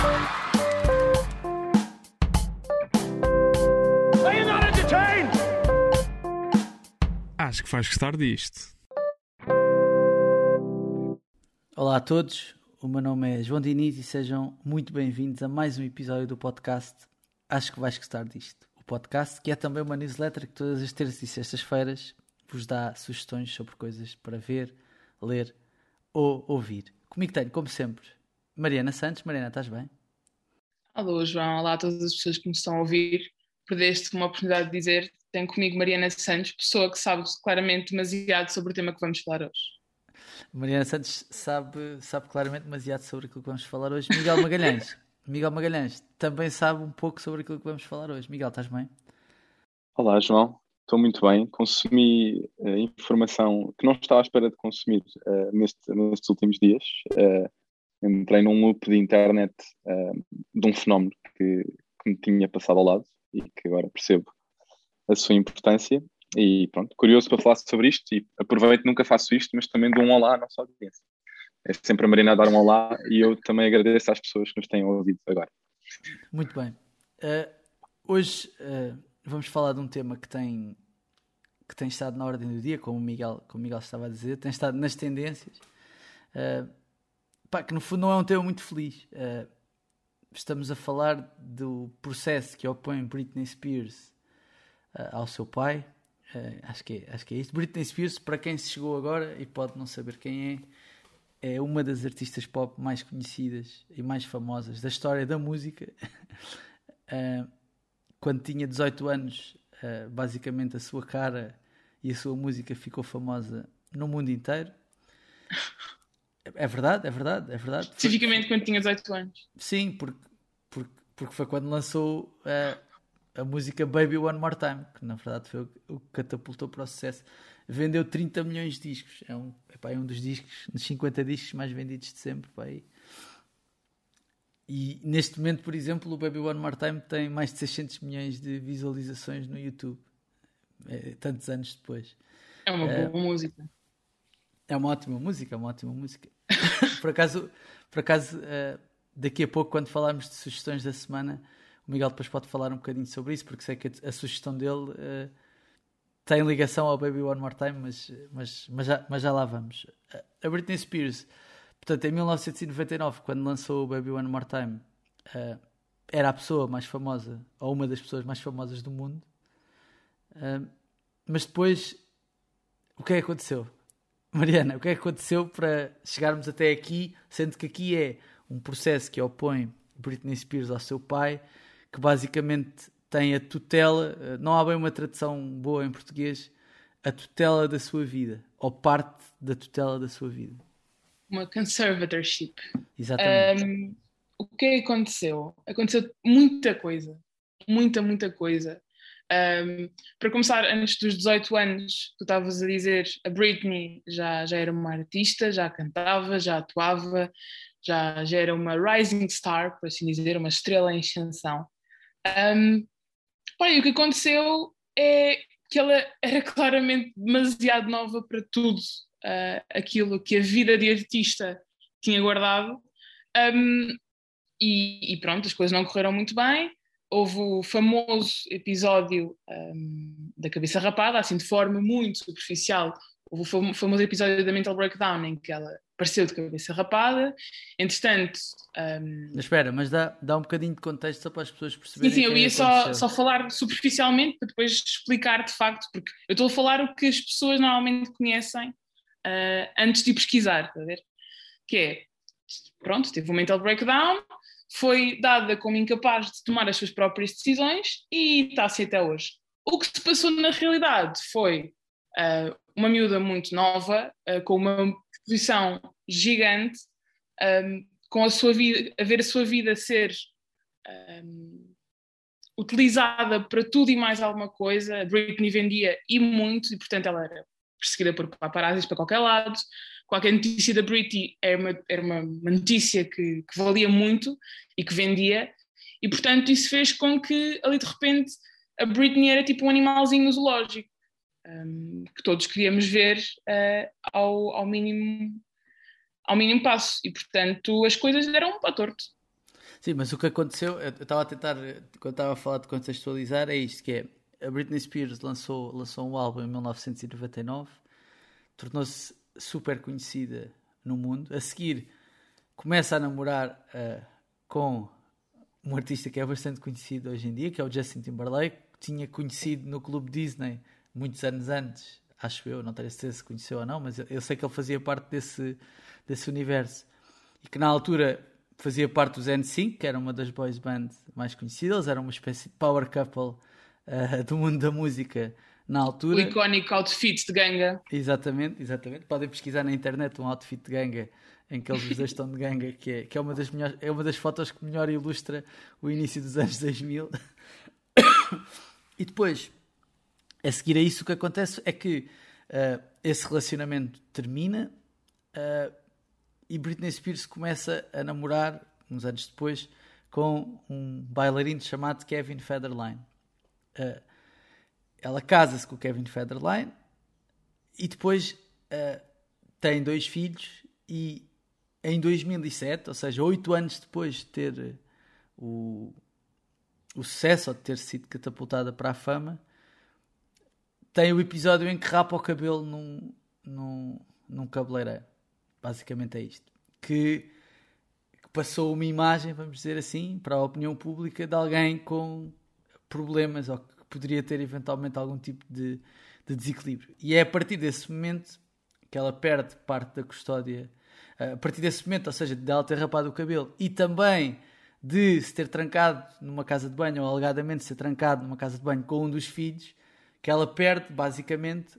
Are you not entertained? Acho que vais gostar disto. Olá a todos, o meu nome é João Diniz e sejam muito bem-vindos a mais um episódio do podcast Acho que vais gostar disto. O podcast que é também uma newsletter que todas as terças e sextas-feiras vos dá sugestões sobre coisas para ver, ler ou ouvir. Comigo tenho, como sempre, Mariana Santos. Mariana, estás bem? Alô, João. Olá a todas as pessoas que me estão a ouvir. Perdeste uma oportunidade de dizer, tenho comigo Mariana Santos, pessoa que sabe claramente demasiado sobre o tema que vamos falar hoje. Mariana Santos sabe claramente demasiado sobre aquilo que vamos falar hoje. Miguel Magalhães. Miguel Magalhães também sabe um pouco sobre aquilo que vamos falar hoje. Miguel, estás bem? Olá, João. Estou muito bem. Consumi informação que não estava à espera de consumir nestes últimos dias. Entrei num loop de internet de um fenómeno que me tinha passado ao lado e que agora percebo a sua importância. E pronto, curioso para falar sobre isto e aproveito, nunca faço isto, mas também dou um olá à nossa audiência. É sempre a Mariana a dar um olá e eu também agradeço às pessoas que nos têm ouvido agora. Muito bem. Hoje vamos falar de um tema que tem estado na ordem do dia, como o Miguel estava a dizer, tem estado nas tendências, que no fundo não é um tema muito feliz. Estamos a falar do processo que opõe Britney Spears ao seu pai. Acho que é isto. Britney Spears, para quem se chegou agora e pode não saber quem é uma das artistas pop mais conhecidas e mais famosas da história da música. Quando tinha 18 anos, basicamente a sua cara e a sua música ficou famosa no mundo inteiro. É verdade. Especificamente quando tinha 18 anos. Sim, porque foi quando lançou a música Baby One More Time, que na verdade foi o que catapultou para o sucesso. Vendeu 30 milhões de discos. É um dos discos, dos 50 discos mais vendidos de sempre. E neste momento, por exemplo, o Baby One More Time tem mais de 600 milhões de visualizações no YouTube. Tantos anos depois. É uma boa música. É uma ótima música. Por acaso, daqui a pouco, quando falarmos de sugestões da semana, o Miguel depois pode falar um bocadinho sobre isso, porque sei que a sugestão dele tem ligação ao Baby One More Time, mas já lá vamos. A Britney Spears, portanto, em 1999, quando lançou o Baby One More Time, era a pessoa mais famosa, ou uma das pessoas mais famosas do mundo. Mas depois, o que é que aconteceu? Mariana, o que é que aconteceu para chegarmos até aqui, sendo que aqui é um processo que opõe Britney Spears ao seu pai, que basicamente tem a tutela, não há bem uma tradução boa em português, a tutela da sua vida, ou parte da tutela da sua vida. Uma conservatorship. Exatamente. O que é que aconteceu? Aconteceu muita coisa. Muita coisa. Para começar, antes dos 18 anos, tu estavas a dizer, a Britney já era uma artista, já cantava, já atuava, já era uma rising star, por assim dizer, uma estrela em ascensão. E o que aconteceu é que ela era claramente demasiado nova para tudo aquilo que a vida de artista tinha guardado. E pronto, as coisas não correram muito bem. Houve o famoso episódio da cabeça rapada, assim de forma muito superficial. Houve o famoso episódio da Mental Breakdown, em que ela apareceu de cabeça rapada. Entretanto... Espera, mas dá um bocadinho de contexto só para as pessoas perceberem. Sim, eu ia só falar superficialmente para depois explicar de facto, porque eu estou a falar o que as pessoas normalmente conhecem antes de pesquisar, está a ver? Que é, pronto, teve um Mental Breakdown, foi dada como incapaz de tomar as suas próprias decisões e está-se até hoje. O que se passou na realidade foi uma miúda muito nova, com uma exposição gigante, com a sua vida, a ver a sua vida ser utilizada para tudo e mais alguma coisa. A Britney vendia e muito, e portanto ela era perseguida por paparazzis para qualquer lado. Qualquer notícia da Britney era uma notícia que valia muito e que vendia, e portanto isso fez com que ali de repente a Britney era tipo um animalzinho no zoológico, que todos queríamos ver ao mínimo passo, e portanto as coisas deram para torto. Sim, mas o que aconteceu, eu estava a tentar, quando estava a falar de contextualizar, é isto, que é, a Britney Spears lançou um álbum em 1999, tornou-se super conhecida no mundo, a seguir começa a namorar com um artista que é bastante conhecido hoje em dia, que é o Justin Timberlake, que tinha conhecido no Clube Disney muitos anos antes, acho eu, não tenho certeza se conheceu ou não, mas eu sei que ele fazia parte desse universo, e que na altura fazia parte dos NSYNC, que era uma das boys bands mais conhecidas, eles eram uma espécie de power couple do mundo da música na altura. O icónico outfit de ganga. Exatamente. Podem pesquisar na internet um outfit de ganga em que eles os dois estão de ganga, que é uma das melhores, é uma das fotos que melhor ilustra o início dos anos 2000. E depois, a seguir a isso, o que acontece é que esse relacionamento termina e Britney Spears começa a namorar, uns anos depois, com um bailarino chamado Kevin Federline. Ela casa-se com o Kevin Federline e depois tem 2 filhos, e em 2007, ou seja, 8 anos depois de ter o sucesso, ou de ter sido catapultada para a fama, tem o episódio em que rapa o cabelo num cabeleireiro. Basicamente é isto. Que passou uma imagem, vamos dizer assim, para a opinião pública de alguém com problemas, ou que poderia ter eventualmente algum tipo de desequilíbrio. E é a partir desse momento que ela perde parte da custódia. A partir desse momento, ou seja, de ela ter rapado o cabelo e também de se ter trancado numa casa de banho, ou alegadamente ser trancado numa casa de banho com um dos filhos, que ela perde basicamente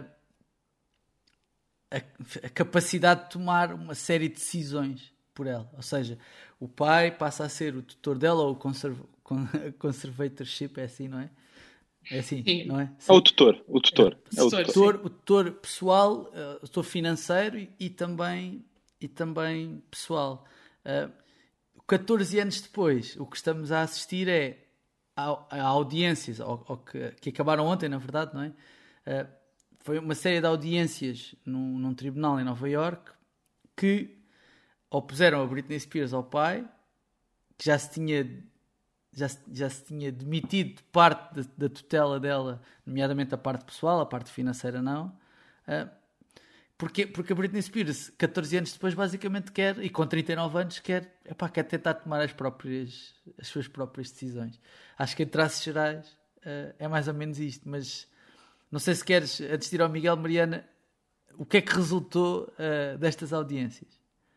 a capacidade de tomar uma série de decisões por ela. Ou seja, o pai passa a ser o tutor dela, ou o conservatorship, é assim, não é? É assim, Sim. não é? É o tutor. O tutor pessoal, o tutor financeiro e também pessoal. 14 anos depois, o que estamos a assistir é a audiências, que acabaram ontem, na verdade, não é? Foi uma série de audiências num tribunal em Nova Iorque que opuseram a Britney Spears ao pai, que já se tinha demitido de parte da tutela dela, nomeadamente a parte pessoal, a parte financeira não. Porque a Britney Spears, 14 anos depois, basicamente quer, e com 39 anos, quer tentar tomar as suas próprias decisões. Acho que em traços gerais é mais ou menos isto, mas não sei se queres, antes de ir ao Miguel, Mariana, o que é que resultou destas audiências?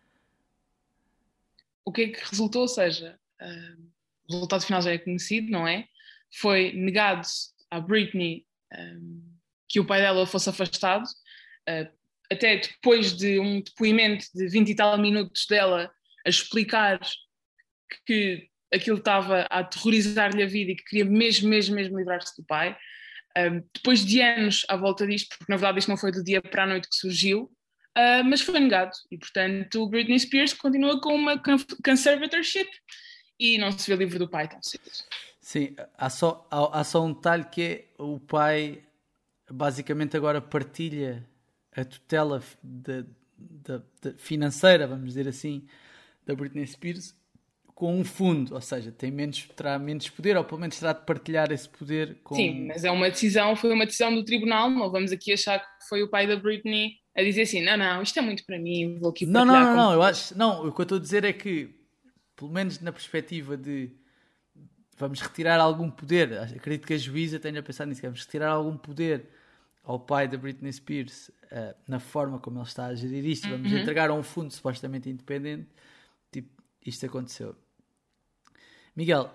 O que é que resultou? Ou seja, o resultado final já é conhecido, não é? Foi negado à Britney que o pai dela fosse afastado, até depois de um depoimento de 20 e tal minutos dela a explicar que aquilo estava a aterrorizar-lhe a vida e que queria mesmo livrar-se do pai. Depois de anos à volta disto, porque na verdade isto não foi do dia para a noite que surgiu, mas foi negado. E portanto Britney Spears continua com uma conservatorship e não se vê livre do pai tão cedo. Sim, há só um detalhe, que é o pai basicamente agora partilha a tutela financeira, vamos dizer assim, da Britney Spears com um fundo, ou seja, terá menos poder, ou pelo menos terá de partilhar esse poder com... Sim, mas foi uma decisão do tribunal, não vamos aqui achar que foi o pai da Britney a dizer assim, não, isto é muito para mim, vou aqui partilhar Não, eu acho... Não, o que eu estou a dizer é que, pelo menos na perspectiva de vamos retirar algum poder, acredito que a juíza tenha pensado nisso, que vamos retirar algum poder ao pai da Britney Spears na forma como ele está a gerir isto, vamos entregar a um fundo supostamente independente, tipo, isto aconteceu. Miguel,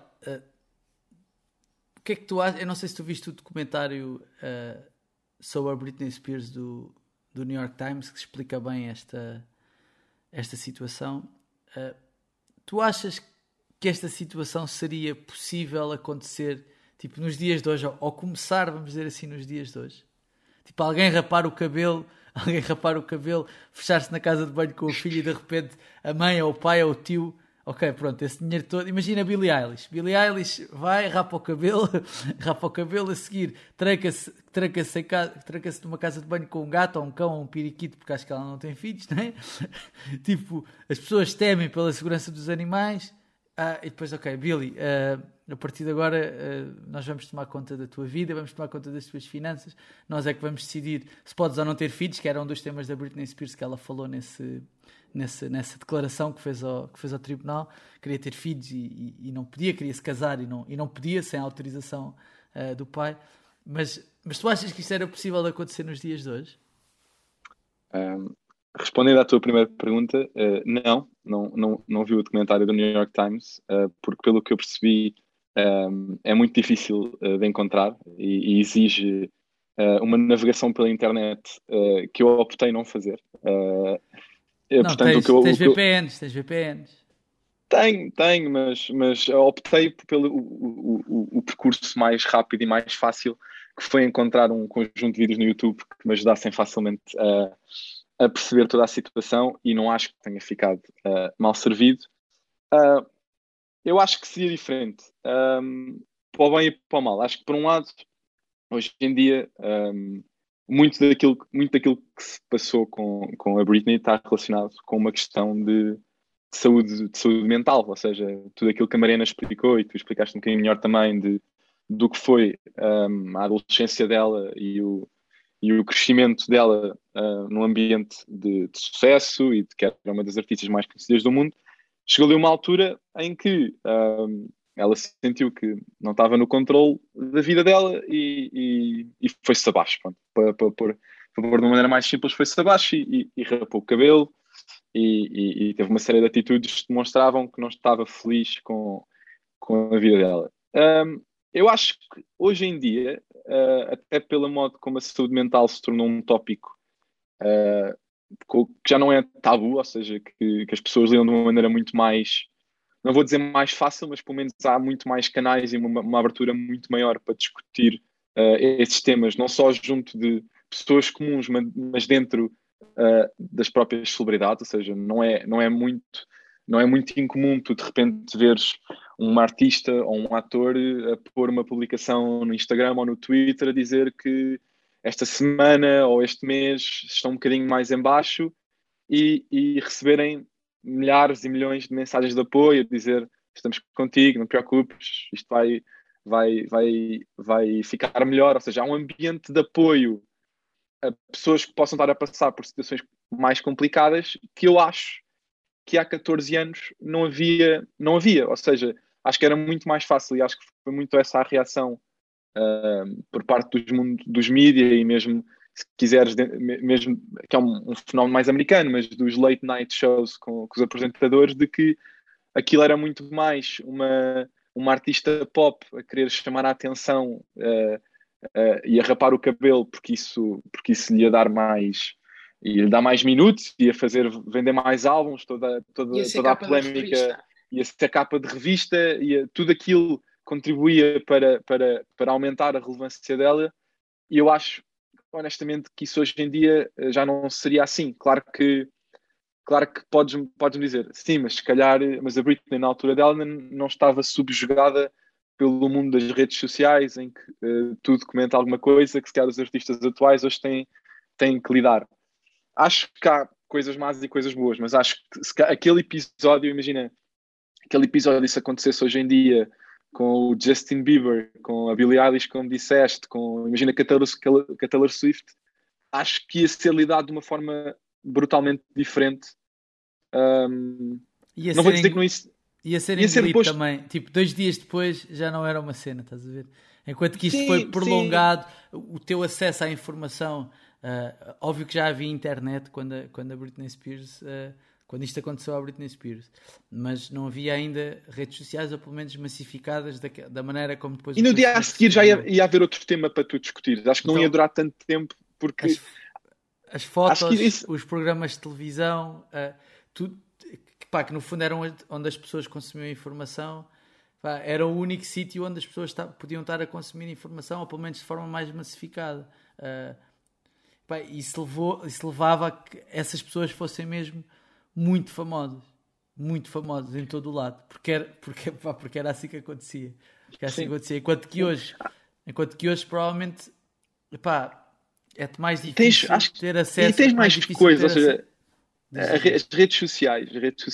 o que é que tu achas? Eu não sei se tu viste o documentário sobre a Britney Spears do New York Times, que explica bem esta situação. Tu achas que esta situação seria possível acontecer, tipo, nos dias de hoje, ou começar, vamos dizer assim, nos dias de hoje? Tipo, alguém rapar o cabelo, fechar-se na casa de banho com o filho e de repente a mãe ou o pai ou o tio, ok, pronto, esse dinheiro todo. Imagina Billie Eilish vai, rapa o cabelo, a seguir tranca-se numa casa de banho com um gato ou um cão ou um periquito, porque acho que ela não tem filhos, não é? Tipo, as pessoas temem pela segurança dos animais, E depois, ok, Billy, a partir de agora nós vamos tomar conta da tua vida, vamos tomar conta das tuas finanças, nós é que vamos decidir se podes ou não ter filhos, que era um dos temas da Britney Spears que ela falou nessa declaração que fez ao tribunal. Queria ter filhos e não podia, queria se casar e não podia sem a autorização do pai. Mas tu achas que isto era possível de acontecer nos dias de hoje? Respondendo à tua primeira pergunta, não vi o documentário do New York Times, porque pelo que eu percebi é muito difícil de encontrar e exige uma navegação pela internet que eu optei não fazer. Portanto, tens VPNs. Tenho, mas optei pelo o percurso mais rápido e mais fácil, que foi encontrar um conjunto de vídeos no YouTube que me ajudassem facilmente a perceber toda a situação, e não acho que tenha ficado mal servido. Eu acho que seria diferente, para o bem e para o mal. Acho que, por um lado, hoje em dia, muito daquilo que se passou com a Britney está relacionado com uma questão de saúde mental, ou seja, tudo aquilo que a Mariana explicou e tu explicaste um bocadinho melhor também do que foi a adolescência dela e o crescimento dela num ambiente de sucesso e de que era uma das artistas mais conhecidas do mundo. Chegou-lhe uma altura em que ela sentiu que não estava no controle da vida dela e foi-se abaixo. Para pôr de uma maneira mais simples, foi-se abaixo e rapou o cabelo e teve uma série de atitudes que demonstravam que não estava feliz com a vida dela. Eu acho que hoje em dia, até pelo modo como a saúde mental se tornou um tópico que já não é tabu, ou seja, que as pessoas lidam de uma maneira muito mais, não vou dizer mais fácil, mas pelo menos há muito mais canais e uma abertura muito maior para discutir esses temas, não só junto de pessoas comuns, mas dentro das próprias celebridades, ou seja, não é muito incomum tu de repente veres um artista ou um ator a pôr uma publicação no Instagram ou no Twitter a dizer que esta semana ou este mês estão um bocadinho mais em baixo e receberem milhares e milhões de mensagens de apoio a dizer: estamos contigo, não te preocupes, isto vai ficar melhor. Ou seja, há um ambiente de apoio a pessoas que possam estar a passar por situações mais complicadas que eu acho que há 14 anos não havia. Ou seja, acho que era muito mais fácil, e acho que foi muito essa a reação por parte dos mídia, e mesmo, se quiseres, mesmo que é um fenómeno mais americano, mas dos late night shows com os apresentadores, de que aquilo era muito mais uma artista pop a querer chamar a atenção e a rapar o cabelo porque isso lhe ia dar mais, ia lhe dar mais minutos, ia fazer vender mais álbuns, toda a polémica, ia ser capa de revista, tudo aquilo contribuía para aumentar a relevância dela. E eu acho, honestamente, que isso hoje em dia já não seria assim. Claro que podes-me dizer, sim, mas se calhar, mas a Britney na altura dela não estava subjugada pelo mundo das redes sociais, em que tudo comenta alguma coisa que se calhar os artistas atuais hoje têm que lidar. Acho que há coisas más e coisas boas, mas acho que aquele episódio, imagina, aquele episódio, se acontecesse hoje em dia com o Justin Bieber, com a Billie Eilish, como disseste, imagina que a Taylor Swift, acho que ia ser lidado de uma forma brutalmente diferente. Não vou dizer que não ia ser engolido depois também. Tipo, 2 dias depois já não era uma cena, estás a ver? Enquanto que isto foi prolongado, o teu acesso à informação, óbvio que já havia internet quando a Britney Spears, quando isto aconteceu à Britney Spears, mas não havia ainda redes sociais, ou pelo menos massificadas da maneira como depois... E no dia a seguir já ia haver outro tema para tu discutir. Acho que não ia durar tanto tempo, porque... As fotos, os programas de televisão, tudo, que no fundo eram onde as pessoas consumiam informação, era o único sítio onde as pessoas podiam estar a consumir informação, ou pelo menos de forma mais massificada. Isso levava a que essas pessoas fossem mesmo muito famosas em todo o lado, porque era assim que acontecia. Enquanto que hoje provavelmente é mais difícil ter acesso. E tens mais coisas, ou seja, As redes sociais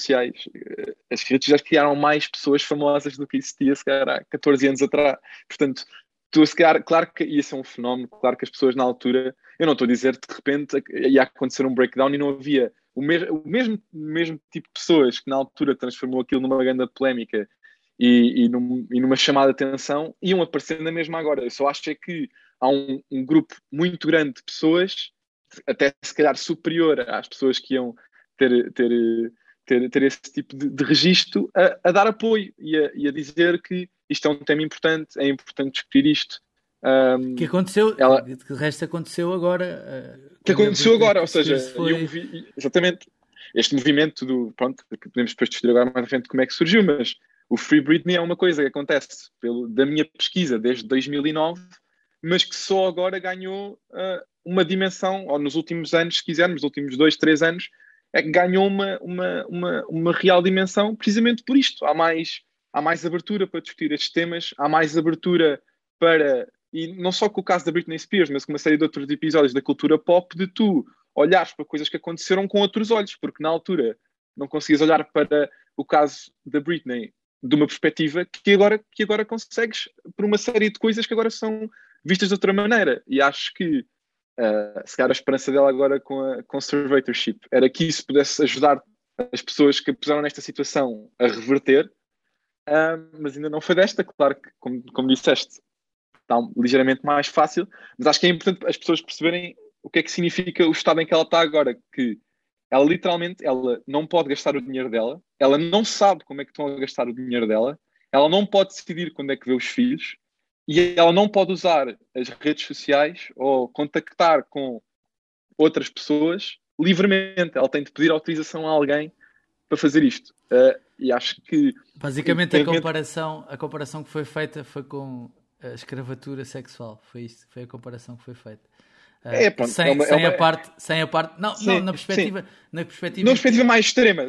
criaram mais pessoas famosas do que existia, se calhar, há 14 anos atrás. Portanto, tu, se calhar, claro que ia ser um fenómeno, claro que as pessoas na altura, eu não estou a dizer de repente ia acontecer um breakdown e não havia o mesmo tipo de pessoas que na altura transformou aquilo numa grande polémica e numa chamada de atenção, iam aparecer na mesma agora. Eu só acho é que há um grupo muito grande de pessoas, até se calhar superior às pessoas que iam ter esse tipo de registro, a dar apoio e a dizer que isto é um tema importante, é importante discutir isto. Que aconteceu, que de resto aconteceu agora. Que aconteceu agora, ou seja, foi... exatamente este movimento pronto, que podemos depois discutir agora mais à frente como é que surgiu, mas o Free Britney é uma coisa que acontece da minha pesquisa desde 2009, mas que só agora ganhou uma dimensão, ou nos últimos anos, se quisermos, nos últimos 2, 3 anos, é que ganhou uma real dimensão precisamente por isto. Há mais abertura para discutir estes temas, há mais abertura para, e não só com o caso da Britney Spears, mas com uma série de outros episódios da cultura pop, de tu olhares para coisas que aconteceram com outros olhos, porque na altura não conseguias olhar para o caso da Britney de uma perspectiva que agora consegues por uma série de coisas que agora são vistas de outra maneira. E acho que se calhar a esperança dela agora com a conservatorship era que isso pudesse ajudar as pessoas que a puseram nesta situação a reverter, mas ainda não foi desta. Claro que, como disseste, está ligeiramente mais fácil, mas acho que é importante as pessoas perceberem o que é que significa o estado em que ela está agora, que ela literalmente não pode gastar o dinheiro dela, ela não sabe como é que estão a gastar o dinheiro dela, ela não pode decidir quando é que vê os filhos, e ela não pode usar as redes sociais ou contactar com outras pessoas livremente. Ela tem de pedir autorização a alguém para fazer isto. E acho que... Basicamente a comparação que foi feita foi com a escravatura sexual. Foi isto, foi a comparação que foi feita. Sem a parte não, na perspectiva mais extrema,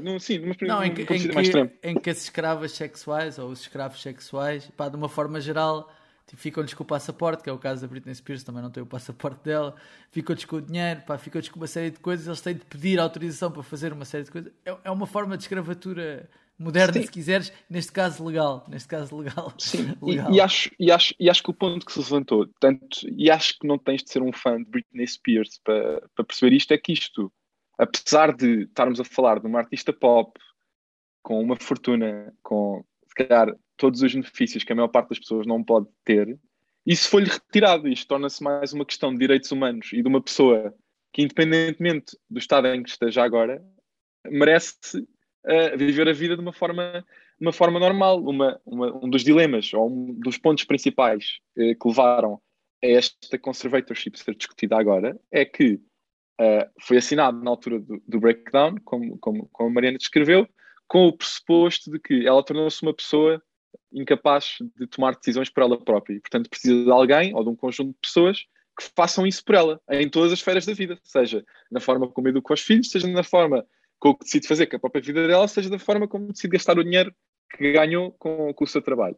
em que as escravas sexuais ou os escravos sexuais, de uma forma geral, ficam-lhes com o passaporte, que é o caso da Britney Spears, também não tem o passaporte dela, ficam-lhes com o dinheiro, ficam-lhes com uma série de coisas, eles têm de pedir autorização para fazer uma série de coisas. É uma forma de escravatura moderna, sim, se quiseres, neste caso legal. Sim, legal. E acho que o ponto que se levantou, e acho que não tens de ser um fã de Britney Spears para perceber isto, é que isto, apesar de estarmos a falar de uma artista pop com uma fortuna, com, se calhar, todos os benefícios que a maior parte das pessoas não pode ter, isso foi-lhe retirado. Isto torna-se mais uma questão de direitos humanos e de uma pessoa que, independentemente do estado em que esteja agora, merece viver a vida de uma forma normal. Um dos dilemas, ou um dos pontos principais que levaram a esta conservatorship ser discutida agora, é que foi assinado na altura do breakdown, como a Mariana descreveu, com o pressuposto de que ela tornou-se uma pessoa incapaz de tomar decisões por ela própria e, portanto, precisa de alguém ou de um conjunto de pessoas que façam isso por ela, em todas as esferas da vida, seja na forma como educa os filhos, seja na forma com o que decide fazer com a própria vida dela, seja da forma como decide gastar o dinheiro que ganhou com o seu trabalho.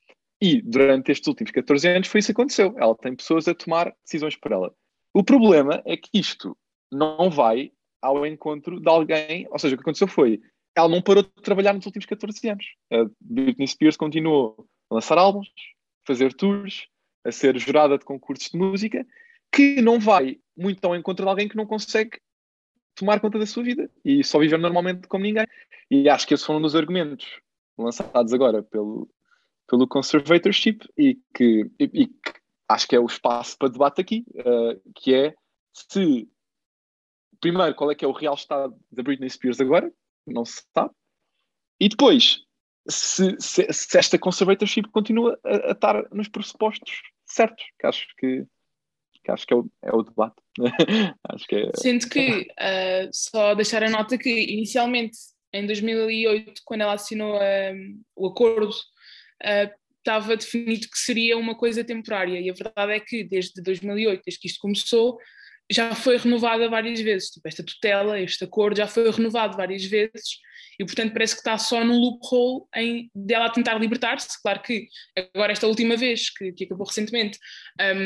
E durante estes últimos 14 anos foi isso que aconteceu. Ela tem pessoas a tomar decisões por ela. O problema é que isto não vai ao encontro de alguém, ou seja, o que aconteceu foi, ela não parou de trabalhar nos últimos 14 anos. A Britney Spears continuou a lançar álbuns, a fazer tours, a ser jurada de concursos de música, que não vai muito ao encontro de alguém que não consegue tomar conta da sua vida e só viver normalmente como ninguém. E acho que esses foram um dos argumentos lançados agora pelo conservatorship e que acho que é o espaço para debate aqui, que é se, primeiro, qual é que é o real estado da Britney Spears agora, não se sabe, e depois se esta conservatorship continua a estar nos pressupostos certos, que acho que é o debate. Acho que é... Sendo que, só deixar a nota que, inicialmente, em 2008, quando ela assinou o acordo, estava definido que seria uma coisa temporária, e a verdade é que, desde 2008, desde que isto começou, já foi renovada várias vezes. Tipo, esta tutela, este acordo já foi renovado várias vezes, e, portanto, parece que está só num loophole dela tentar libertar-se. Claro que, agora, esta última vez, que acabou recentemente,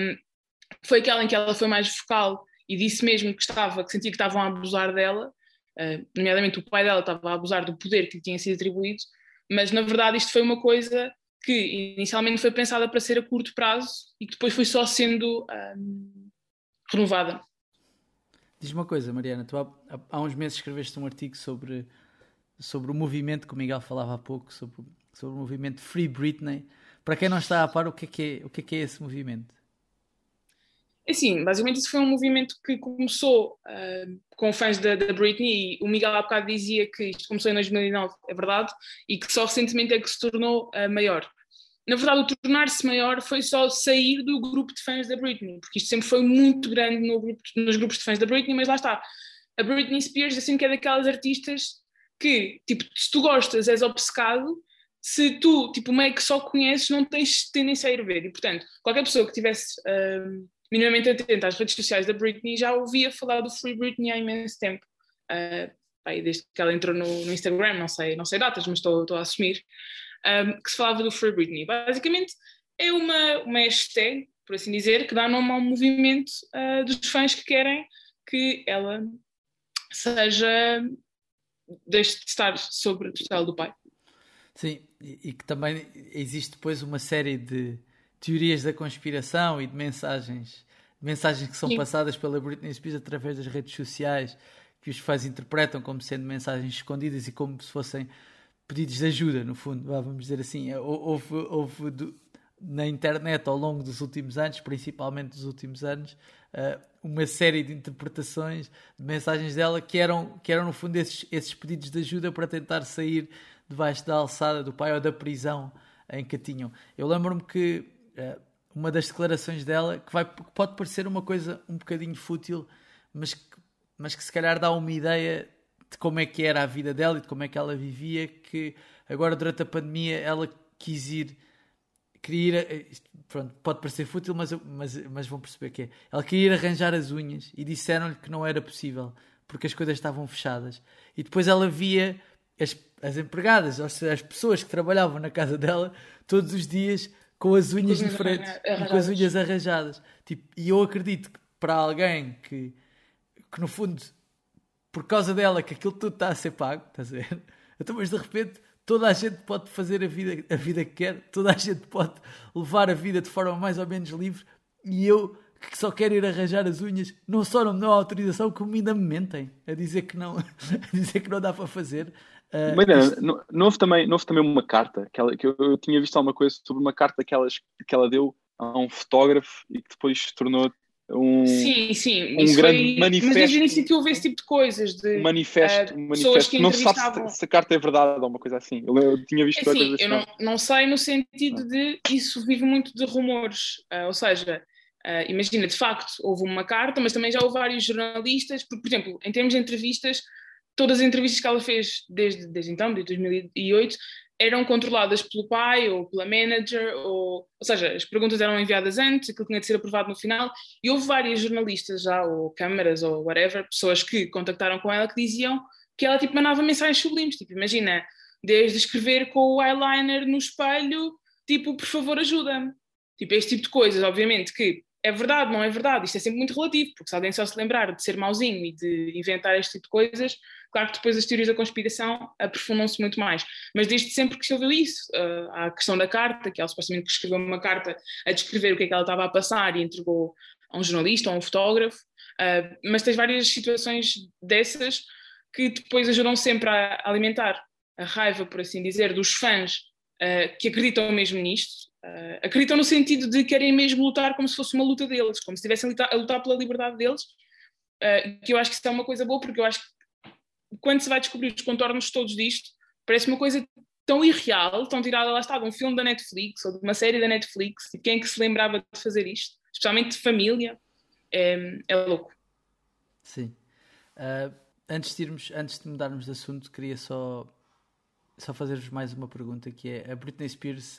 foi aquela em que ela foi mais vocal e disse mesmo que sentia que estavam a abusar dela, nomeadamente o pai dela estava a abusar do poder que lhe tinha sido atribuído, mas na verdade isto foi uma coisa que inicialmente foi pensada para ser a curto prazo e que depois foi só sendo renovada. Diz uma coisa, Mariana, tu há uns meses escreveste um artigo sobre o movimento que o Miguel falava há pouco, sobre o movimento Free Britney. Para quem não está a par, o que é esse movimento? Assim, basicamente isso foi um movimento que começou com fãs da Britney, e o Miguel há bocado dizia que isto começou em 2009, é verdade, e que só recentemente é que se tornou maior. Na verdade, o tornar-se maior foi só sair do grupo de fãs da Britney, porque isto sempre foi muito grande nos grupos de fãs da Britney, mas lá está. A Britney Spears, assim, que é daquelas artistas que, tipo, se tu gostas, és obcecado, se tu, tipo, meio que só conheces, não tens tendência a ir ver. E, portanto, qualquer pessoa que tivesse minimamente atenta às redes sociais da Britney já ouvia falar do Free Britney há imenso tempo. Desde que ela entrou no Instagram, não sei datas, mas estou a assumir, que se falava do Free Britney. Basicamente é uma hashtag, por assim dizer, que dá nome ao movimento dos fãs que querem que ela deixe de estar sobre a tutela do pai. Sim, e que também existe depois uma série de teorias da conspiração e de mensagens que são passadas pela Britney Spears através das redes sociais, que os fãs interpretam como sendo mensagens escondidas e como se fossem pedidos de ajuda, no fundo, vamos dizer assim. Houve na internet ao longo dos últimos anos, principalmente dos últimos anos, uma série de interpretações de mensagens dela que eram no fundo esses pedidos de ajuda para tentar sair debaixo da alçada do pai ou da prisão em que a tinham. Eu lembro-me que uma das declarações dela, que pode parecer uma coisa um bocadinho fútil, mas que se calhar dá uma ideia de como é que era a vida dela e de como é que ela vivia, que agora durante a pandemia ela queria ir, pronto, pode parecer fútil, mas vão perceber que é. Ela queria ir arranjar as unhas e disseram-lhe que não era possível, porque as coisas estavam fechadas. E depois ela via as empregadas, as pessoas que trabalhavam na casa dela, todos os dias com as unhas diferentes e com as unhas arranjadas. Tipo, e eu acredito que para alguém que no fundo, por causa dela, que aquilo tudo está a ser pago, estás a ver? Então, mas de repente toda a gente pode fazer a vida que quer, toda a gente pode levar a vida de forma mais ou menos livre, e eu, que só quero ir arranjar as unhas, não só não me dão autorização, como ainda me mentem a dizer que não, dá para fazer. Mas não houve também uma carta que eu tinha visto alguma coisa sobre uma carta que ela deu a um fotógrafo e que depois se tornou sim, um grande manifesto. Mas desde o início que houve esse tipo de coisas, de manifesto pessoas que não se sabe entrevistavam. se a carta é verdade ou uma coisa assim. Eu tinha visto Assim, eu não sei no sentido de isso vive muito de rumores, ou seja, imagina, de facto houve uma carta, mas também já houve vários jornalistas, porque, por exemplo, em termos de entrevistas, todas as entrevistas que ela fez desde então, desde 2008, eram controladas pelo pai ou pela manager, ou seja, as perguntas eram enviadas antes, aquilo tinha de ser aprovado no final, e houve vários jornalistas já, ou câmaras, ou whatever, pessoas que contactaram com ela que diziam que ela tipo mandava mensagens sublimes, tipo, imagina, desde escrever com o eyeliner no espelho, tipo, por favor ajuda-me. Tipo, este tipo de coisas, obviamente que é verdade, não é verdade, isto é sempre muito relativo, porque se alguém só se lembrar de ser mauzinho e de inventar este tipo de coisas, claro que depois as teorias da conspiração aprofundam-se muito mais. Mas desde sempre que se ouviu isso, há a questão da carta, que ela supostamente escreveu uma carta a descrever o que é que ela estava a passar e entregou a um jornalista ou a um fotógrafo, mas tens várias situações dessas que depois ajudam sempre a alimentar a raiva, por assim dizer, dos fãs que acreditam mesmo nisto. Acreditam no sentido de querem mesmo lutar como se fosse uma luta deles, como se estivessem a lutar pela liberdade deles, que eu acho que isso é uma coisa boa, porque eu acho que quando se vai descobrir os contornos todos disto, parece uma coisa tão irreal, tão tirada, lá está, de um filme da Netflix ou de uma série da Netflix, e quem é que se lembrava de fazer isto? Especialmente de família, é louco. Sim. Antes de mudarmos de assunto, queria só fazer-vos mais uma pergunta, que é: a Britney Spears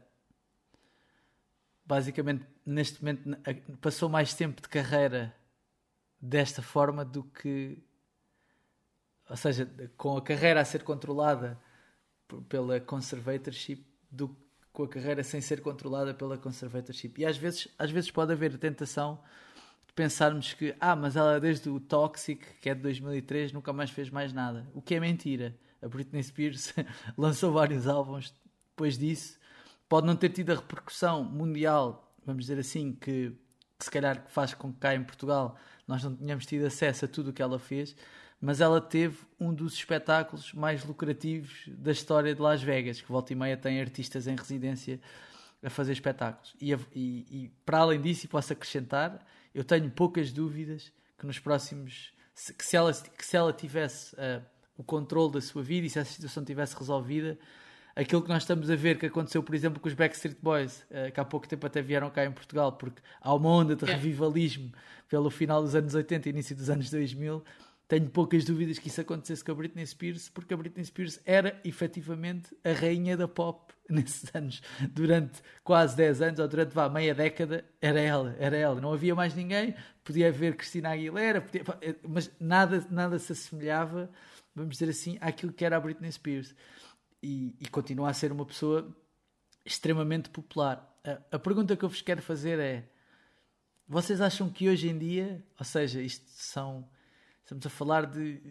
basicamente neste momento passou mais tempo de carreira desta forma do que, ou seja, com a carreira a ser controlada pela conservatorship, do que com a carreira sem ser controlada pela conservatorship. E às vezes pode haver a tentação de pensarmos que, mas ela desde o Toxic, que é de 2003, nunca mais fez mais nada. O que é mentira. A Britney Spears lançou vários álbuns depois disso. Pode não ter tido a repercussão mundial, vamos dizer assim, que se calhar faz com que cá em Portugal nós não tenhamos tido acesso a tudo o que ela fez, mas ela teve um dos espetáculos mais lucrativos da história de Las Vegas, que volta e meia tem artistas em residência a fazer espetáculos. E para além disso, e posso acrescentar, eu tenho poucas dúvidas que nos próximos... que se ela tivesse o controle da sua vida e se a situação tivesse resolvida, aquilo que nós estamos a ver que aconteceu, por exemplo, com os Backstreet Boys, que há pouco tempo até vieram cá em Portugal, porque há uma onda de revivalismo pelo final dos anos 80 e início dos anos 2000, tenho poucas dúvidas que isso acontecesse com a Britney Spears, porque a Britney Spears era efetivamente a rainha da pop nesses anos. Durante quase 10 anos, ou durante meia década, era ela. Não havia mais ninguém, podia haver Christina Aguilera, mas nada se assemelhava, vamos dizer assim, àquilo que era a Britney Spears. E continua a ser uma pessoa extremamente popular. A pergunta que eu vos quero fazer é: vocês acham que hoje em dia, ou seja, estamos a falar de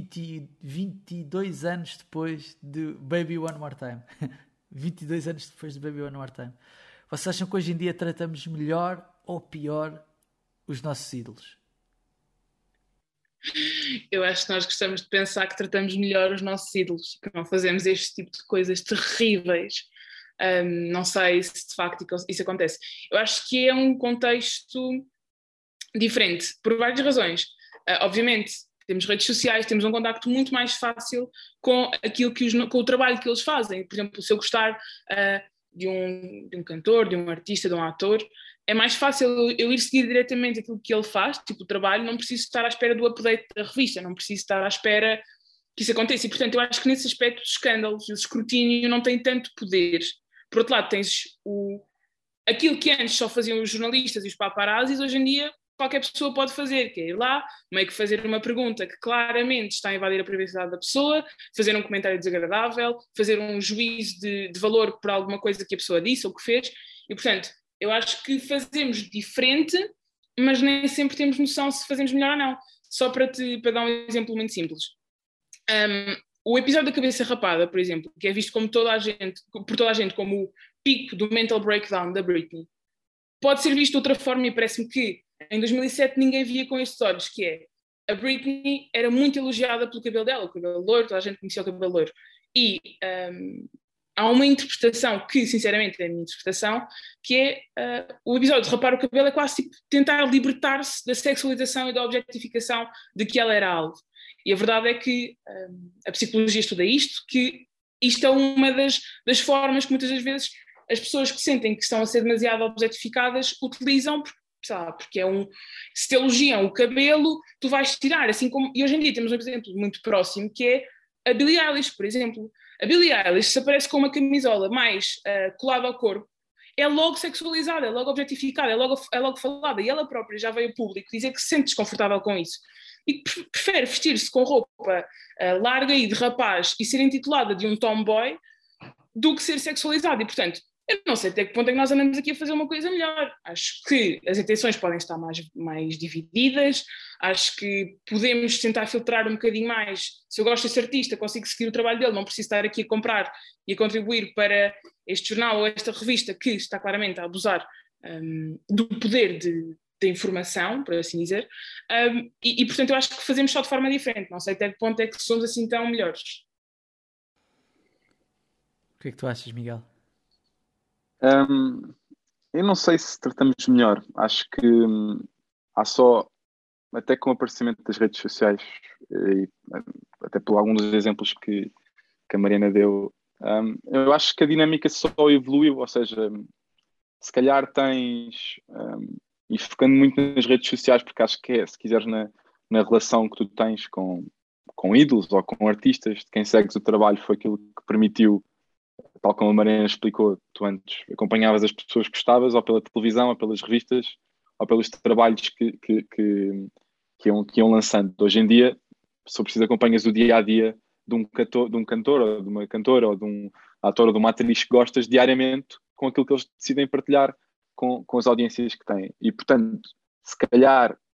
22 anos depois de Baby One More Time. 22 anos depois de Baby One More Time. Vocês acham que hoje em dia tratamos melhor ou pior os nossos ídolos? Eu acho que nós gostamos de pensar que tratamos melhor os nossos ídolos, que não fazemos este tipo de coisas terríveis. Não sei se de facto isso acontece. Eu acho que é um contexto diferente, por várias razões. Obviamente, temos redes sociais, temos um contacto muito mais fácil com com o trabalho que eles fazem. Por exemplo, se eu gostar de um cantor, de um artista, de um ator, é mais fácil eu ir seguir diretamente aquilo que ele faz, tipo o trabalho, não preciso estar à espera do update da revista, não preciso estar à espera que isso aconteça. E, portanto, eu acho que nesse aspecto os escândalos, o escrutínio não têm tanto poder. Por outro lado, tens aquilo que antes só faziam os jornalistas e os paparazzis, hoje em dia qualquer pessoa pode fazer, que é ir lá, meio que fazer uma pergunta que claramente está a invadir a privacidade da pessoa, fazer um comentário desagradável, fazer um juízo de valor por alguma coisa que a pessoa disse ou que fez. E, portanto, eu acho que fazemos diferente, mas nem sempre temos noção se fazemos melhor ou não. Só para dar um exemplo muito simples. O episódio da cabeça rapada, por exemplo, que é visto por toda a gente como o pico do mental breakdown da Britney, pode ser visto de outra forma, e parece-me que em 2007 ninguém via com estes olhos, que é: a Britney era muito elogiada pelo cabelo dela, o cabelo loiro, toda a gente conhecia o cabelo loiro. E há uma interpretação que, sinceramente, é a minha interpretação, que é o episódio de rapar o cabelo é quase tipo tentar libertar-se da sexualização e da objetificação de que ela era alvo. E a verdade é que a psicologia estuda isto, que isto é uma das formas que muitas das vezes as pessoas que sentem que estão a ser demasiado objetificadas utilizam, porque se te elogiam o cabelo, tu vais tirar, assim como... E hoje em dia temos um exemplo muito próximo, que é a Billie Eilish, por exemplo. A Billie Eilish, se aparece com uma camisola mais colada ao corpo, é logo sexualizada, é logo objetificada, é logo falada, e ela própria já veio ao público dizer que se sente desconfortável com isso. E prefere vestir-se com roupa larga e de rapaz e ser intitulada de um tomboy do que ser sexualizada. E, portanto, eu não sei até que ponto é que nós andamos aqui a fazer uma coisa melhor. Acho que as intenções podem estar mais divididas, acho que podemos tentar filtrar um bocadinho mais. Se eu gosto desse artista, consigo seguir o trabalho dele, não preciso estar aqui a comprar e a contribuir para este jornal ou esta revista que está claramente a abusar do poder da informação, por assim dizer, e portanto eu acho que fazemos só de forma diferente. Não sei até que ponto é que somos assim tão melhores. O que é que tu achas, Miguel? Eu não sei se tratamos melhor. Acho que há só, até com o aparecimento das redes sociais, e até por alguns dos exemplos que a Mariana deu, eu acho que a dinâmica só evoluiu. Ou seja, se calhar tens, e focando muito nas redes sociais, porque acho que se quiseres na relação que tu tens com ídolos ou com artistas, de quem segues o trabalho, foi aquilo que permitiu, tal como a Mariana explicou, tu antes acompanhavas as pessoas que gostavas, ou pela televisão, ou pelas revistas, ou pelos trabalhos que iam lançando. Hoje em dia, se for preciso, acompanhas o dia-a-dia de um cantor, ou de uma cantora, ou de um ator, ou de uma atriz que gostas diariamente, com aquilo que eles decidem partilhar com as audiências que têm. E, portanto, se calhar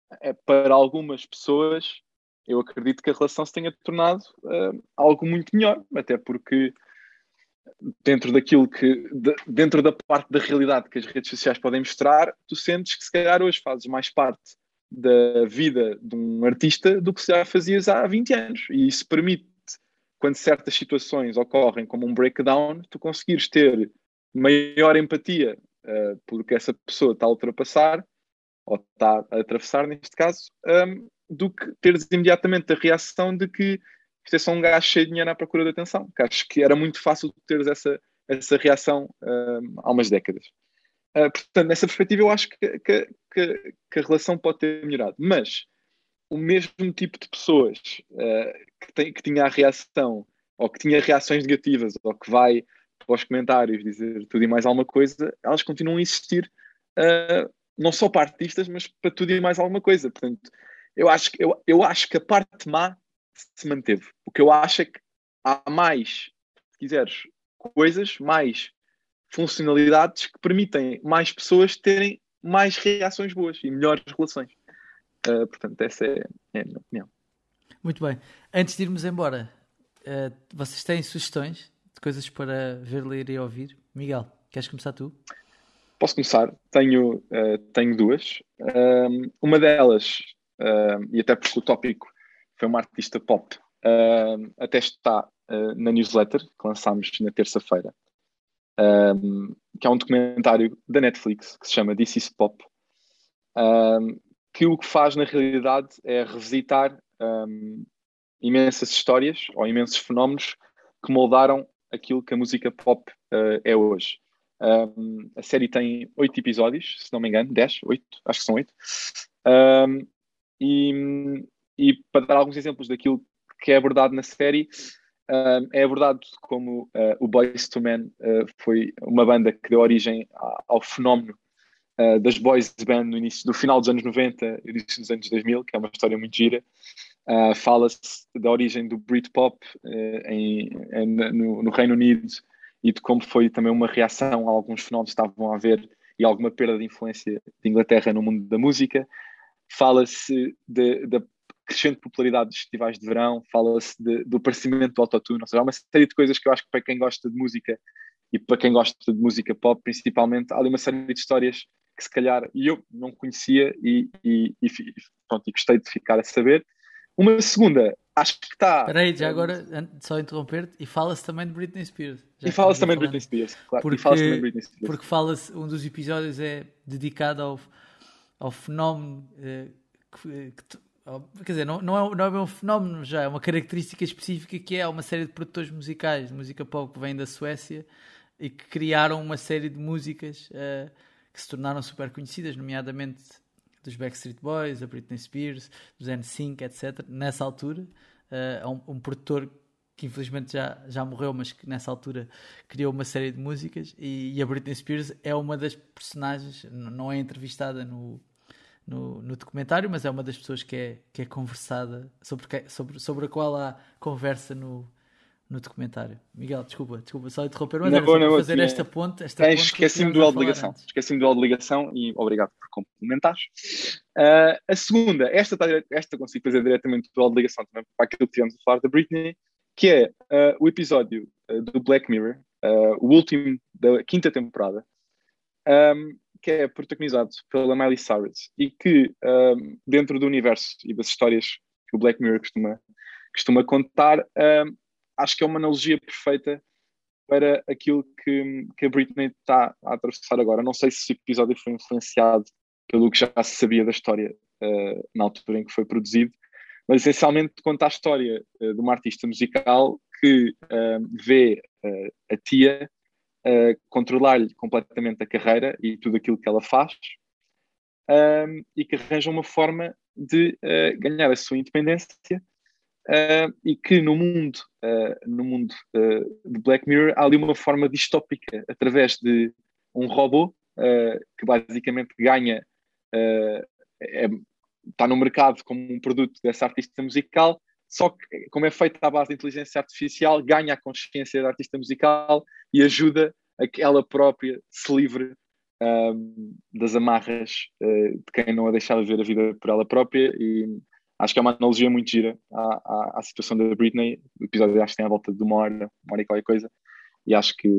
para algumas pessoas, eu acredito que a relação se tenha tornado algo muito melhor, até porque dentro daquilo dentro da parte da realidade que as redes sociais podem mostrar, tu sentes que se calhar hoje fazes mais parte da vida de um artista do que se já fazias há 20 anos. E isso permite, quando certas situações ocorrem como um breakdown, tu conseguires ter maior empatia pelo que essa pessoa está a ultrapassar, ou está a atravessar neste caso, do que teres imediatamente a reação de que isto é só um gajo cheio de dinheiro à procura de atenção. Que acho que era muito fácil teres essa reação há umas décadas. Portanto, nessa perspectiva, eu acho que a relação pode ter melhorado. Mas o mesmo tipo de pessoas que tinha a reação, ou que tinha reações negativas, ou que vai para os comentários dizer tudo e mais alguma coisa, elas continuam a existir, não só para artistas, mas para tudo e mais alguma coisa. Portanto, eu acho que a parte má se manteve. O que eu acho é que há mais, se quiseres, coisas, mais funcionalidades que permitem mais pessoas terem mais reações boas e melhores relações. Portanto, essa é a minha opinião. Muito bem. Antes de irmos embora, vocês têm sugestões de coisas para ver, ler e ouvir? Miguel, queres começar tu? Posso começar. Tenho duas. Uma delas, e até porque o tópico foi uma artista pop, até está na newsletter que lançámos na terça-feira, que é um documentário da Netflix que se chama This is Pop, que o que faz na realidade é revisitar imensas histórias ou imensos fenómenos que moldaram aquilo que a música pop é hoje. A série tem 8 episódios, se não me engano, 10, 8, acho que são 8. E para dar alguns exemplos daquilo que é abordado na série, é abordado como o Boyz II Men foi uma banda que deu origem ao fenómeno das boys band no final dos anos 90 e início dos anos 2000, que é uma história muito gira. Fala-se da origem do Britpop no Reino Unido e de como foi também uma reação a alguns fenómenos que estavam a haver e alguma perda de influência de Inglaterra no mundo da música. Fala-se da crescente popularidade dos festivais de verão, fala-se do aparecimento do autotune, ou seja, há uma série de coisas que eu acho que para quem gosta de música e para quem gosta de música pop, principalmente, há ali uma série de histórias que se calhar eu não conhecia e gostei de ficar a saber. Uma segunda, acho que está... Espera aí, já agora, só interromper-te, e fala-se também de Britney Spears. E fala-se também de Britney Spears, claro. Porque fala-se, um dos episódios é dedicado ao fenómeno quer dizer, não é bem um fenómeno já, é uma característica específica que é uma série de produtores musicais de música pop que vem da Suécia e que criaram uma série de músicas que se tornaram super conhecidas, nomeadamente dos Backstreet Boys, da Britney Spears, dos NSYNC, etc. Nessa altura, um produtor que infelizmente já morreu, mas que nessa altura criou uma série de músicas e a Britney Spears é uma das personagens, não é entrevistada no documentário, mas é uma das pessoas que é conversada, sobre a qual há conversa no documentário. Miguel, desculpa só interromper, mas era só para fazer esta ponte. Esqueci-me do duelo de ligação e obrigado por complementares. A segunda, esta consigo fazer diretamente do duelo de ligação também para aquilo que tivemos a falar da Britney, que é o episódio do Black Mirror, o último da 5ª temporada, que é protagonizado pela Miley Cyrus e que, dentro do universo e das histórias que o Black Mirror costuma contar, acho que é uma analogia perfeita para aquilo que a Britney está a atravessar agora. Não sei se o episódio foi influenciado pelo que já se sabia da história na altura em que foi produzido, mas essencialmente conta a história de uma artista musical que vê a tia controlar-lhe completamente a carreira e tudo aquilo que ela faz, e que arranja uma forma de ganhar a sua independência, e que no mundo de Black Mirror há ali uma forma distópica através de um robô que basicamente ganha, está no mercado como um produto dessa artista musical, só que como é feito à base de inteligência artificial, ganha a consciência da artista musical e ajuda a que ela própria se livre das amarras de quem não a deixava ver a vida por ela própria, e acho que é uma analogia muito gira à situação da Britney. O episódio acho que tem à volta de uma hora e qualquer coisa, e acho que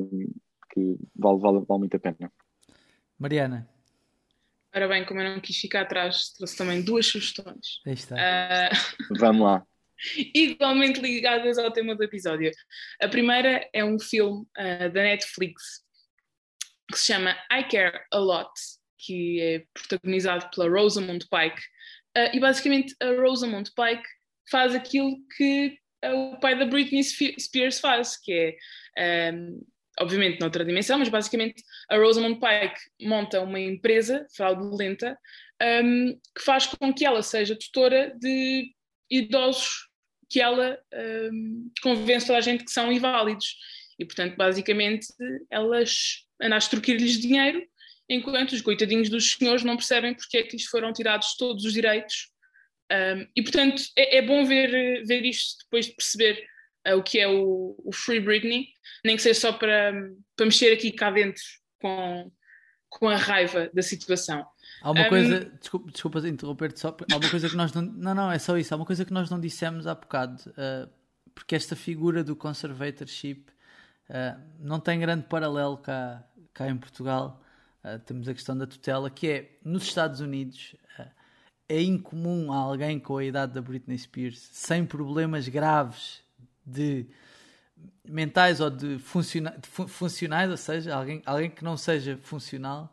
vale muito a pena. Mariana. Ora bem, como eu não quis ficar atrás, trouxe também 2 sugestões. Aí está. Vamos lá. Igualmente ligadas ao tema do episódio. A primeira é um filme da Netflix que se chama I Care a Lot, que é protagonizado pela Rosamund Pike. E basicamente a Rosamund Pike faz aquilo que o pai da Britney Spears faz, que é, obviamente noutra dimensão, mas basicamente a Rosamund Pike monta uma empresa fraudulenta que faz com que ela seja tutora de idosos que ela convence toda a gente que são inválidos. E, portanto, basicamente, elas andam a extorquir-lhes dinheiro, enquanto os coitadinhos dos senhores não percebem porque é que lhes foram tirados todos os direitos. E, portanto, é bom ver isto depois de perceber o que é o Free Britney, nem que seja só para mexer aqui cá dentro com a raiva da situação. Há uma coisa, desculpa interromper-te só, há uma coisa que nós não, é só isso, há uma coisa que nós não dissemos há bocado, porque esta figura do conservatorship não tem grande paralelo cá em Portugal. Temos a questão da tutela, que é, nos Estados Unidos, é incomum a alguém com a idade da Britney Spears, sem problemas graves de mentais ou de funcionais, ou seja, alguém que não seja funcional,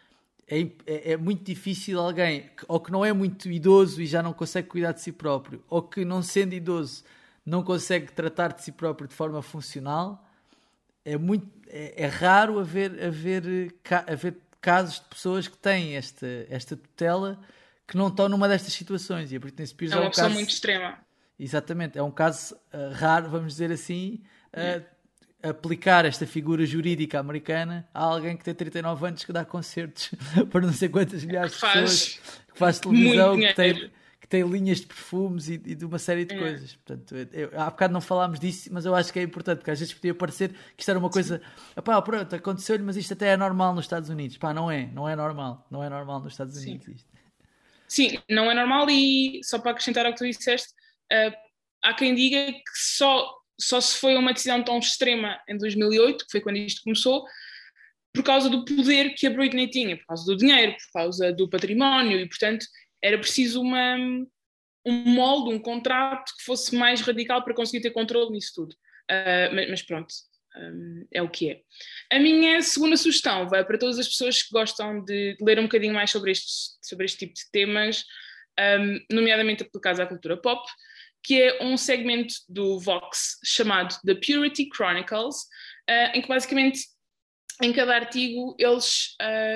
é muito difícil alguém ou que não é muito idoso e já não consegue cuidar de si próprio, ou que não sendo idoso não consegue tratar de si próprio de forma funcional. É raro haver casos de pessoas que têm esta tutela que não estão numa destas situações, e a Britney Spears é uma pessoa muito extrema. Exatamente, é um caso raro, vamos dizer assim, aplicar esta figura jurídica americana a alguém que tem 39 anos, que dá concertos para não sei quantas milhares de pessoas, que faz televisão, que tem linhas de perfumes e de uma série de coisas. Portanto, há bocado não falámos disso, mas eu acho que é importante, porque às vezes podia parecer que isto era uma coisa, pronto, aconteceu-lhe, mas isto até é normal nos Estados Unidos. Não é normal nos Estados Unidos isto. Sim, não é normal, e só para acrescentar ao que tu disseste, há quem diga que só se foi uma decisão tão extrema em 2008, que foi quando isto começou, por causa do poder que a Britney tinha, por causa do dinheiro, por causa do património, e portanto era preciso um molde, um contrato que fosse mais radical para conseguir ter controle nisso tudo. Mas pronto, é o que é. A minha segunda sugestão vai para todas as pessoas que gostam de ler um bocadinho mais sobre este tipo de temas, nomeadamente aplicados à cultura pop, que é um segmento do Vox chamado The Purity Chronicles, em que basicamente em cada artigo eles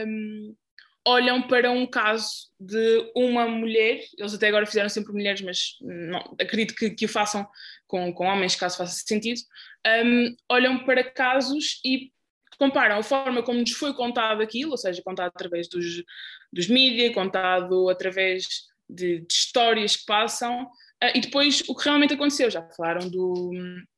olham para um caso de uma mulher. Eles até agora fizeram sempre mulheres, mas não, acredito que o façam com homens, caso faça sentido. Olham para casos e comparam a forma como nos foi contado aquilo, ou seja, contado através dos mídias, contado através de histórias que passam, e depois o que realmente aconteceu. Já falaram do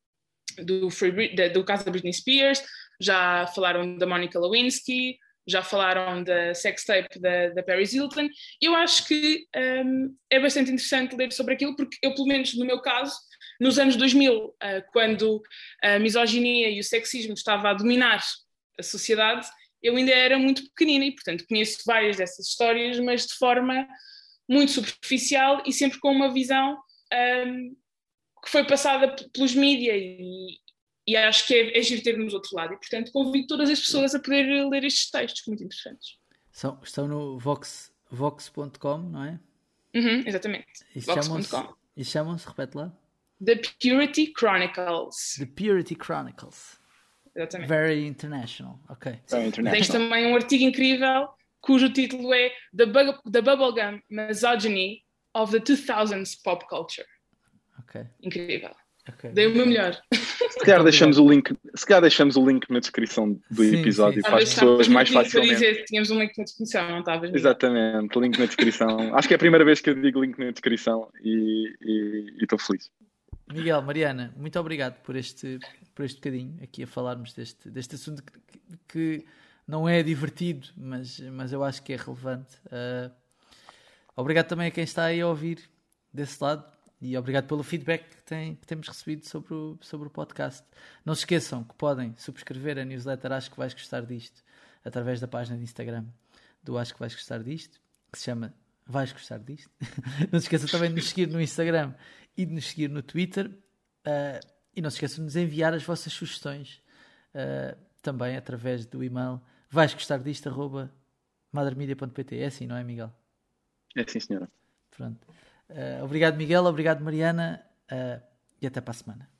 caso da Britney Spears, já falaram da Monica Lewinsky, já falaram da sextape da Paris Hilton. Eu acho que é bastante interessante ler sobre aquilo, porque eu, pelo menos no meu caso, nos anos 2000, quando a misoginia e o sexismo estava a dominar a sociedade, eu ainda era muito pequenina e, portanto, conheço várias dessas histórias, mas de forma muito superficial e sempre com uma visão que foi passada pelos mídias, e acho que é giro termos outro lado, e portanto convido todas as pessoas a poder ler estes textos muito interessantes. Estão no vox.com, não é? Exatamente. Vox.com. E chamam-se, repete lá? The Purity Chronicles. The Purity Chronicles. Exatamente. Very international, ok. Tens também um artigo incrível cujo título é The Bubblegum Misogyny of the 2000s Pop Culture. Ok. Incrível. Okay. Dei o meu melhor. Se calhar deixamos o link na descrição do episódio para as pessoas mais facilmente. Dizer, tínhamos um link na descrição, não estavas? Exatamente, link na descrição. Acho que é a primeira vez que eu digo link na descrição e estou feliz. Miguel, Mariana, muito obrigado por este bocadinho aqui a falarmos deste assunto que não é divertido, mas eu acho que é relevante. Obrigado também a quem está aí a ouvir desse lado e obrigado pelo feedback que temos recebido sobre o podcast. Não se esqueçam que podem subscrever a newsletter Acho que Vais Gostar Disto através da página de Instagram do Acho que Vais Gostar Disto, que se chama Vais Gostar Disto. Não se esqueçam também de nos seguir no Instagram e de nos seguir no Twitter. E não se esqueçam de nos enviar as vossas sugestões também através do e-mail vaisgostardisto@mothermedia.pt. É assim, não é, Miguel? É sim, senhora. Pronto. Obrigado, Miguel. Obrigado, Mariana. E até para a semana.